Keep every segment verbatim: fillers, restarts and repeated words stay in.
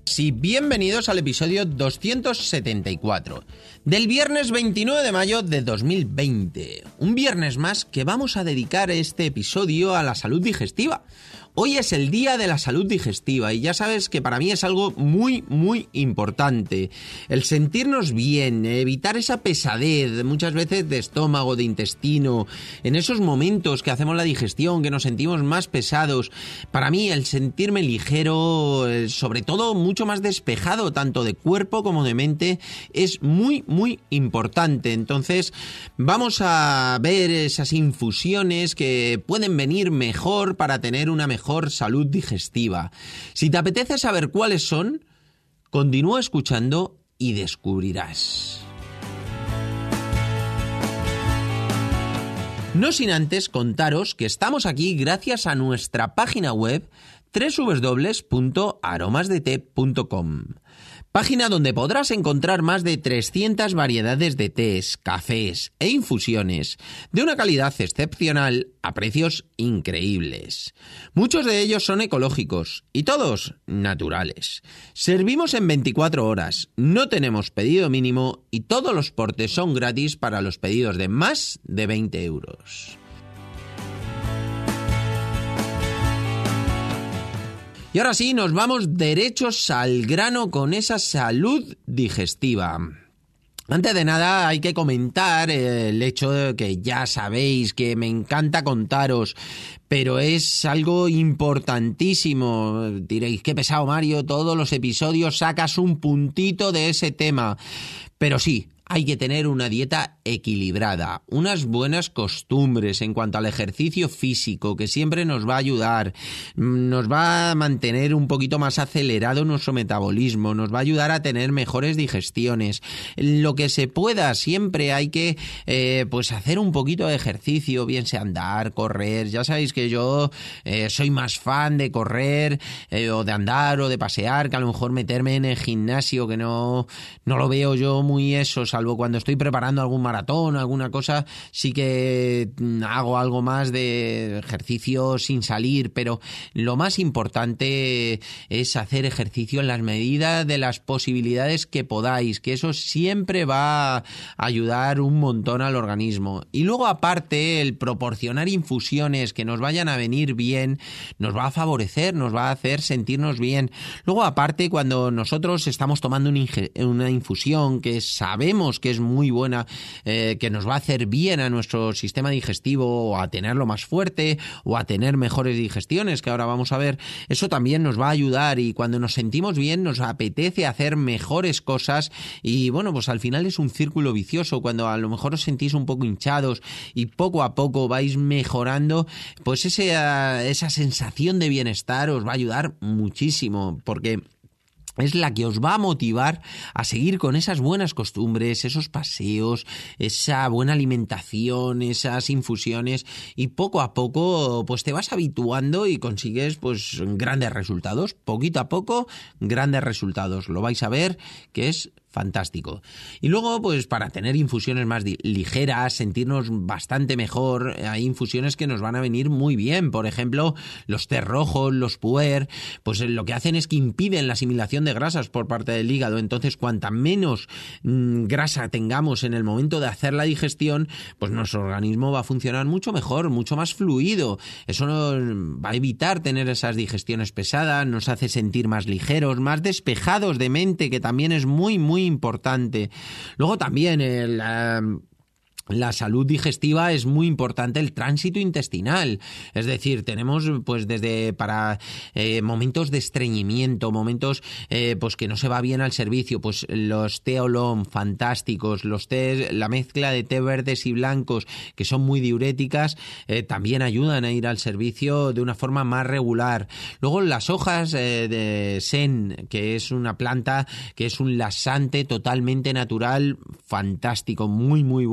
Sí, bienvenidos al episodio doscientos setenta y cuatro del viernes veintinueve de mayo de dos mil veinte. Un viernes más que vamos a dedicar este episodio a la salud digestiva. Hoy es el día de la salud digestiva y ya sabes que para mí es algo muy, muy importante. El sentirnos bien, evitar esa pesadez, muchas veces de estómago, de intestino, en esos momentos que hacemos la digestión, que nos sentimos más pesados. Para mí el sentirme ligero, sobre todo mucho más despejado, tanto de cuerpo como de mente, es muy, muy importante. Entonces vamos a ver esas infusiones que pueden venir mejor para tener una mejor salud digestiva. Si te apetece saber cuáles son, continúa escuchando y descubrirás. No sin antes contaros que estamos aquí gracias a nuestra página web doble u doble u doble u punto aromas de té punto com. Página donde podrás encontrar más de trescientas variedades de tés, cafés e infusiones de una calidad excepcional a precios increíbles. Muchos de ellos son ecológicos y todos naturales. Servimos en veinticuatro horas, no tenemos pedido mínimo y todos los portes son gratis para los pedidos de más de veinte euros. Y ahora sí, nos vamos derechos al grano con esa salud digestiva. Antes de nada hay que comentar el hecho de que ya sabéis que me encanta contaros, pero es algo importantísimo. Diréis, qué pesado, Mario, todos los episodios sacas un puntito de ese tema. Pero sí, hay que tener una dieta equilibrada, unas buenas costumbres en cuanto al ejercicio físico, que siempre nos va a ayudar, nos va a mantener un poquito más acelerado nuestro metabolismo, nos va a ayudar a tener mejores digestiones. Lo que se pueda, siempre hay que eh, pues hacer un poquito de ejercicio, bien sea andar, correr. Ya sabéis que yo eh, soy más fan de correr eh, o de andar o de pasear, que a lo mejor meterme en el gimnasio, que no, no lo veo yo muy eso, salvo cuando estoy preparando algún maratón o alguna cosa, sí que hago algo más de ejercicio sin salir, pero lo más importante es hacer ejercicio en las medidas de las posibilidades que podáis, que eso siempre va a ayudar un montón al organismo. Y luego, aparte, el proporcionar infusiones que nos vayan a venir bien, nos va a favorecer, nos va a hacer sentirnos bien. Luego, aparte, cuando nosotros estamos tomando una, inge- una infusión que sabemos que es muy buena, eh, que nos va a hacer bien a nuestro sistema digestivo, o a tenerlo más fuerte, o a tener mejores digestiones, que ahora vamos a ver, eso también nos va a ayudar, y cuando nos sentimos bien nos apetece hacer mejores cosas, y bueno, pues al final es un círculo vicioso. Cuando a lo mejor os sentís un poco hinchados y poco a poco vais mejorando, pues ese, esa sensación de bienestar os va a ayudar muchísimo, porque es la que os va a motivar a seguir con esas buenas costumbres, esos paseos, esa buena alimentación, esas infusiones, y poco a poco pues te vas habituando y consigues pues grandes resultados. Poquito a poco, grandes resultados. Lo vais a ver que es fantástico. Y luego, pues para tener infusiones más ligeras, sentirnos bastante mejor, hay infusiones que nos van a venir muy bien. Por ejemplo, los tés rojos, los puer, pues lo que hacen es que impiden la asimilación de grasas por parte del hígado. Entonces, cuanta menos mmm, grasa tengamos en el momento de hacer la digestión, pues nuestro organismo va a funcionar mucho mejor, mucho más fluido. Eso nos va a evitar tener esas digestiones pesadas, nos hace sentir más ligeros, más despejados de mente, que también es muy, muy importante. Luego también el... Uh, La salud digestiva es muy importante, el tránsito intestinal. Es decir, tenemos pues desde para eh, momentos de estreñimiento, momentos eh, pues que no se va bien al servicio, pues los té oolong fantásticos, los té, la mezcla de té verdes y blancos que son muy diuréticas, eh, también ayudan a ir al servicio de una forma más regular. Luego las hojas eh, de sen, que es una planta que es un laxante totalmente natural, fantástico, muy muy bueno,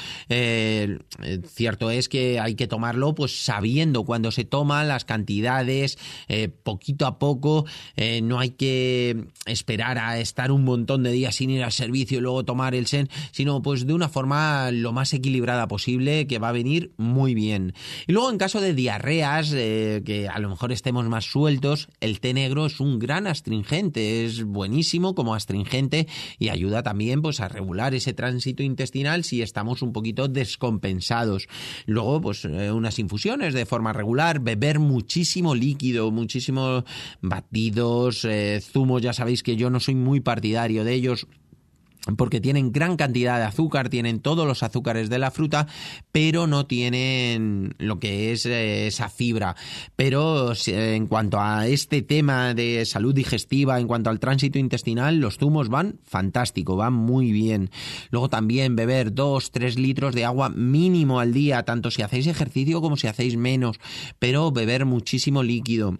Eh, cierto es que hay que tomarlo pues sabiendo cuándo se toma, las cantidades, eh, poquito a poco, eh, no hay que esperar a estar un montón de días sin ir al servicio y luego tomar el Sen, sino pues de una forma lo más equilibrada posible, que va a venir muy bien. Y luego en caso de diarreas, eh, que a lo mejor estemos más sueltos, el té negro es un gran astringente, es buenísimo como astringente y ayuda también pues a regular ese tránsito intestinal si estamos un poquito descompensados. Luego pues eh, unas infusiones de forma regular, beber muchísimo líquido, muchísimo batidos, eh, zumos, ya sabéis que yo no soy muy partidario de ellos, porque tienen gran cantidad de azúcar, tienen todos los azúcares de la fruta, pero no tienen lo que es eh, esa fibra. Pero eh, en cuanto a este tema de salud digestiva, en cuanto al tránsito intestinal, los zumos van fantástico, van muy bien. Luego también beber dos, tres litros de agua mínimo al día, tanto si hacéis ejercicio como si hacéis menos, pero beber muchísimo líquido.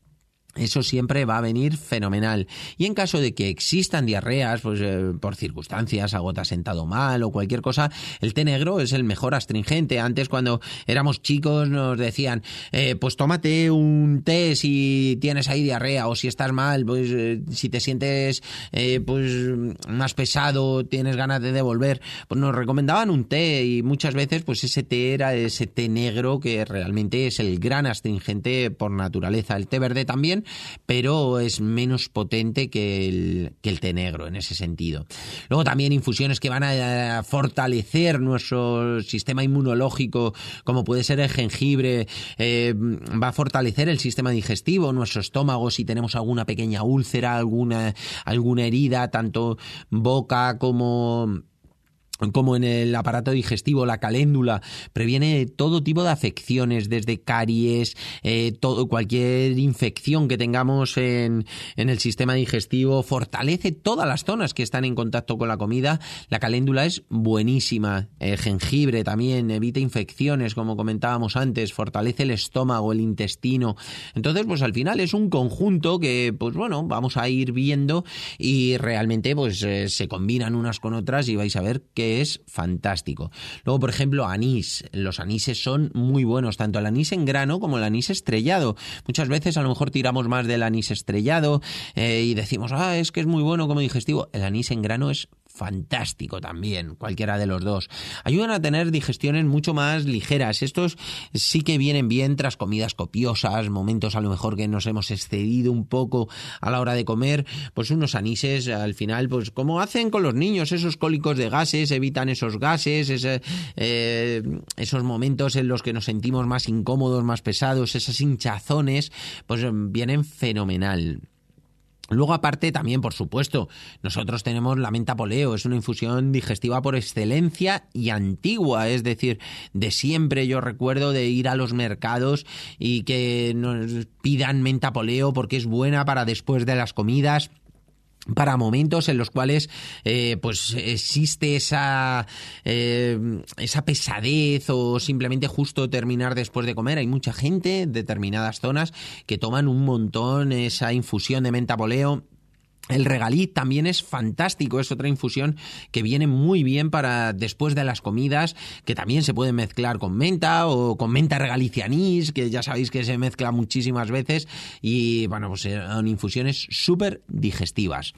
Eso siempre va a venir fenomenal. Y en caso de que existan diarreas, pues eh, por circunstancias, algo te ha sentado mal o cualquier cosa, el té negro es el mejor astringente. Antes, cuando éramos chicos, nos decían, eh, pues tómate un té si tienes ahí diarrea, o si estás mal, pues eh, si te sientes eh, pues más pesado, tienes ganas de devolver, pues nos recomendaban un té, y muchas veces pues ese té era ese té negro que realmente es el gran astringente por naturaleza. El té verde también, pero es menos potente que el, que el té negro en ese sentido. Luego también infusiones que van a fortalecer nuestro sistema inmunológico, como puede ser el jengibre, eh, va a fortalecer el sistema digestivo, nuestro estómago, si tenemos alguna pequeña úlcera, alguna, alguna herida, tanto boca como... como en el aparato digestivo, la caléndula, previene todo tipo de afecciones, desde caries, eh, todo, cualquier infección que tengamos en, en el sistema digestivo, fortalece todas las zonas que están en contacto con la comida. La caléndula es buenísima, el jengibre también evita infecciones, como comentábamos antes, fortalece el estómago, el intestino. Entonces, pues al final es un conjunto que, pues bueno, vamos a ir viendo, y realmente pues eh, se combinan unas con otras y vais a ver que es fantástico. Luego, por ejemplo, anís. Los anises son muy buenos, tanto el anís en grano como el anís estrellado. Muchas veces a lo mejor tiramos más del anís estrellado eh, y decimos, ah, es que es muy bueno como digestivo. El anís en grano es fantástico también, cualquiera de los dos. Ayudan a tener digestiones mucho más ligeras. Estos sí que vienen bien tras comidas copiosas, momentos a lo mejor que nos hemos excedido un poco a la hora de comer, pues unos anises al final, pues como hacen con los niños, esos cólicos de gases, evitan esos gases, ese, eh, esos momentos en los que nos sentimos más incómodos, más pesados, esas hinchazones, pues vienen fenomenal. Luego, aparte, también, por supuesto, nosotros tenemos la menta poleo, es una infusión digestiva por excelencia y antigua, es decir, de siempre. Yo recuerdo de ir a los mercados y que nos pidan menta poleo porque es buena para después de las comidas, para momentos en los cuales eh, pues existe esa eh, esa pesadez, o simplemente justo terminar después de comer. Hay mucha gente en determinadas zonas que toman un montón esa infusión de menta poleo. El regaliz también es fantástico, es otra infusión que viene muy bien para después de las comidas, que también se puede mezclar con menta o con menta regaliz y anís, que ya sabéis que se mezcla muchísimas veces, y bueno, pues son infusiones súper digestivas.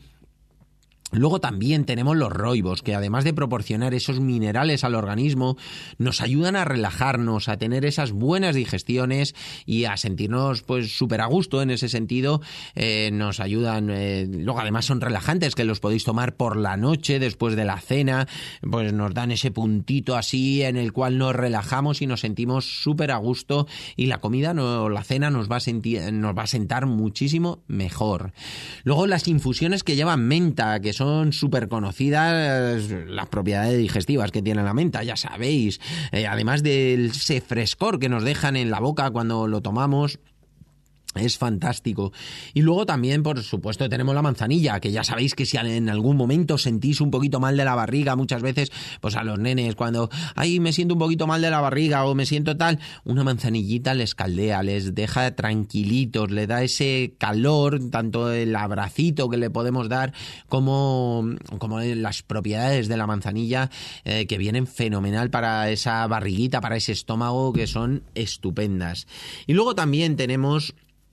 Luego también tenemos los roibos, que además de proporcionar esos minerales al organismo, nos ayudan a relajarnos, a tener esas buenas digestiones y a sentirnos pues súper a gusto en ese sentido. Eh, nos ayudan, eh, luego además son relajantes, que los podéis tomar por la noche después de la cena, pues nos dan ese puntito así en el cual nos relajamos y nos sentimos súper a gusto, y la comida, no, la cena nos va a sentir, nos va a sentar muchísimo mejor. Luego las infusiones que llevan menta, que son súper conocidas las propiedades digestivas que tiene la menta, ya sabéis, eh, además de ese frescor que nos dejan en la boca cuando lo tomamos. Es fantástico. Y luego también, por supuesto, tenemos la manzanilla, que ya sabéis que si en algún momento sentís un poquito mal de la barriga, muchas veces, pues a los nenes, cuando, ay, me siento un poquito mal de la barriga o me siento tal, una manzanillita les caldea, les deja tranquilitos, le da ese calor, tanto el abracito que le podemos dar como, como las propiedades de la manzanilla, eh, que vienen fenomenal para esa barriguita, para ese estómago, que son estupendas. Y luego también tenemos...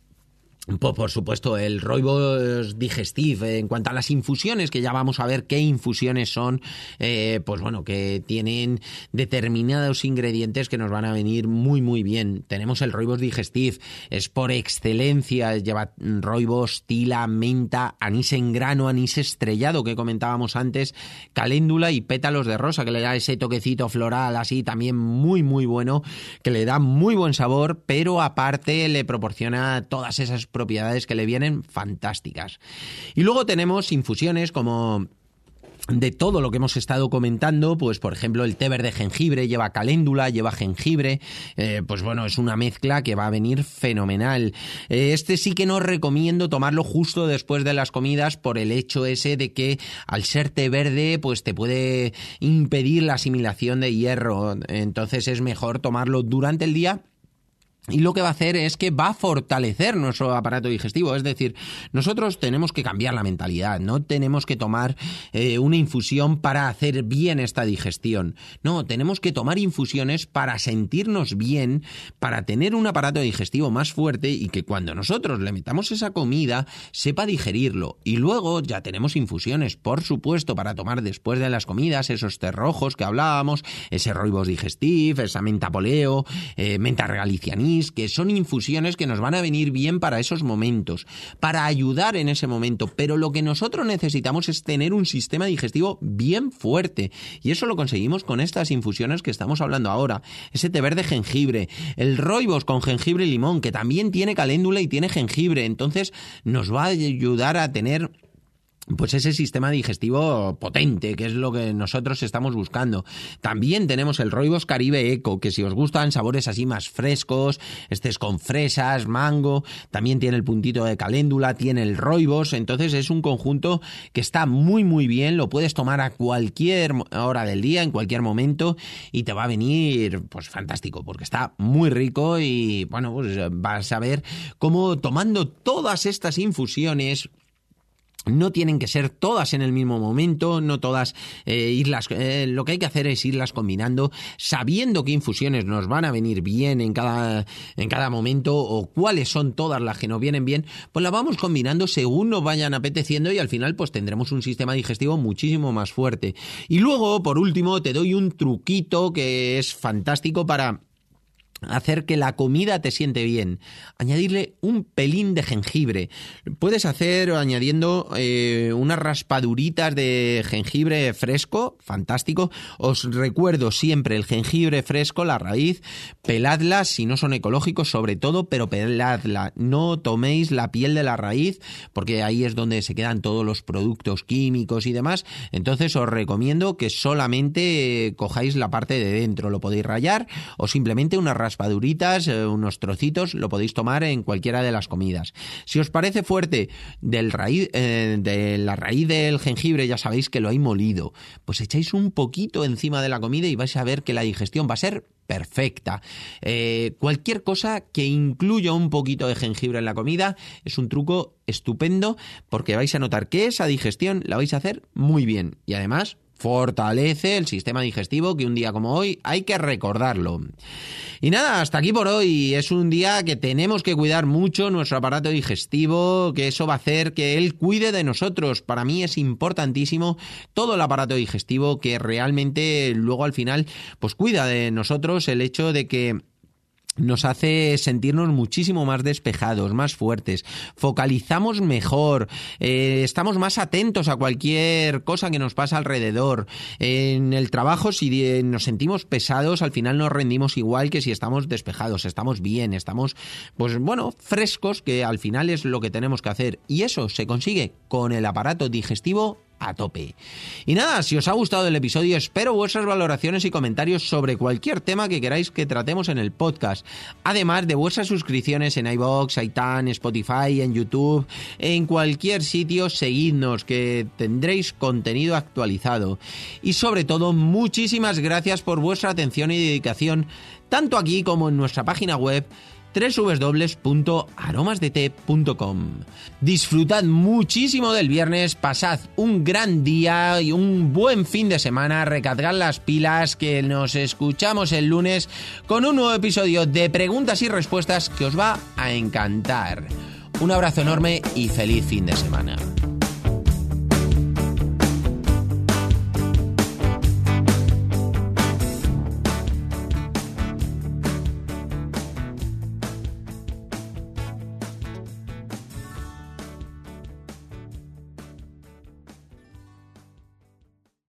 Pues por supuesto, el Rooibos Digestive. En cuanto a las infusiones, que ya vamos a ver qué infusiones son, eh, pues bueno, que tienen determinados ingredientes que nos van a venir muy muy bien. Tenemos el Rooibos Digestive, es por excelencia, lleva Rooibos, tila, menta, anís en grano, anís estrellado que comentábamos antes, caléndula y pétalos de rosa, que le da ese toquecito floral así también muy muy bueno, que le da muy buen sabor, pero aparte le proporciona todas esas propiedades que le vienen fantásticas. Y luego tenemos infusiones como de todo lo que hemos estado comentando, pues por ejemplo el té verde jengibre lleva caléndula, lleva jengibre, eh, pues bueno, es una mezcla que va a venir fenomenal. Eh, este sí que no recomiendo tomarlo justo después de las comidas por el hecho ese de que al ser té verde pues te puede impedir la asimilación de hierro, entonces es mejor tomarlo durante el día. Y lo que va a hacer es que va a fortalecer nuestro aparato digestivo, es decir, nosotros tenemos que cambiar la mentalidad, no tenemos que tomar eh, una infusión para hacer bien esta digestión, no, tenemos que tomar infusiones para sentirnos bien, para tener un aparato digestivo más fuerte y que cuando nosotros le metamos esa comida sepa digerirlo. Y luego ya tenemos infusiones, por supuesto, para tomar después de las comidas, esos té rojos que hablábamos, ese Rooibos Digestive, esa menta poleo, eh, menta regalicianis, que son infusiones que nos van a venir bien para esos momentos, para ayudar en ese momento, pero lo que nosotros necesitamos es tener un sistema digestivo bien fuerte, y eso lo conseguimos con estas infusiones que estamos hablando ahora, ese té verde jengibre, el Rooibos con jengibre y limón, que también tiene caléndula y tiene jengibre, entonces nos va a ayudar a tener pues ese sistema digestivo potente, que es lo que nosotros estamos buscando. También tenemos el Rooibos Caribe Eco, que si os gustan sabores así más frescos, este es con fresas, mango, también tiene el puntito de caléndula, tiene el Rooibos, entonces es un conjunto que está muy muy bien, lo puedes tomar a cualquier hora del día, en cualquier momento, y te va a venir pues fantástico, porque está muy rico y bueno, pues vas a ver cómo tomando todas estas infusiones. No tienen que ser todas en el mismo momento, no todas eh, irlas, eh, lo que hay que hacer es irlas combinando, sabiendo qué infusiones nos van a venir bien en cada, en cada momento o cuáles son todas las que nos vienen bien, pues las vamos combinando según nos vayan apeteciendo y al final pues tendremos un sistema digestivo muchísimo más fuerte. Y luego, por último, te doy un truquito que es fantástico para hacer que la comida te siente bien. Añadirle un pelín de jengibre. Puedes hacer añadiendo eh, unas raspaduritas de jengibre fresco, fantástico. Os recuerdo siempre el jengibre fresco, la raíz, peladla si no son ecológicos sobre todo, pero peladla. No toméis la piel de la raíz porque ahí es donde se quedan todos los productos químicos y demás. Entonces os recomiendo que solamente cojáis la parte de dentro. Lo podéis rallar o simplemente una raspaduritas, eh, unos trocitos, lo podéis tomar en cualquiera de las comidas. Si os parece fuerte del raíz, eh, de la raíz del jengibre, ya sabéis que lo hay molido, pues echáis un poquito encima de la comida y vais a ver que la digestión va a ser perfecta. Eh, cualquier cosa que incluya un poquito de jengibre en la comida es un truco estupendo porque vais a notar que esa digestión la vais a hacer muy bien y además fortalece el sistema digestivo, que un día como hoy hay que recordarlo. Y nada, hasta aquí por hoy. Es un día que tenemos que cuidar mucho nuestro aparato digestivo, que eso va a hacer que él cuide de nosotros. Para mí es importantísimo todo el aparato digestivo, que realmente luego al final pues cuida de nosotros, el hecho de que nos hace sentirnos muchísimo más despejados, más fuertes, focalizamos mejor, eh, estamos más atentos a cualquier cosa que nos pasa alrededor. En el trabajo, si nos sentimos pesados, al final nos rendimos igual que si estamos despejados, estamos bien, estamos, pues bueno, frescos, que al final es lo que tenemos que hacer. Y eso se consigue con el aparato digestivo a tope. Y nada, si os ha gustado el episodio, espero vuestras valoraciones y comentarios sobre cualquier tema que queráis que tratemos en el podcast, además de vuestras suscripciones en iVoox, iTunes, Spotify, en YouTube, en cualquier sitio. Seguidnos, que tendréis contenido actualizado. Y sobre todo, muchísimas gracias por vuestra atención y dedicación, tanto aquí como en nuestra página web doble u doble u doble u punto aromas de té punto com. Disfrutad muchísimo del viernes, pasad un gran día y un buen fin de semana, recargad las pilas, que nos escuchamos el lunes con un nuevo episodio de preguntas y respuestas que os va a encantar. Un abrazo enorme y feliz fin de semana.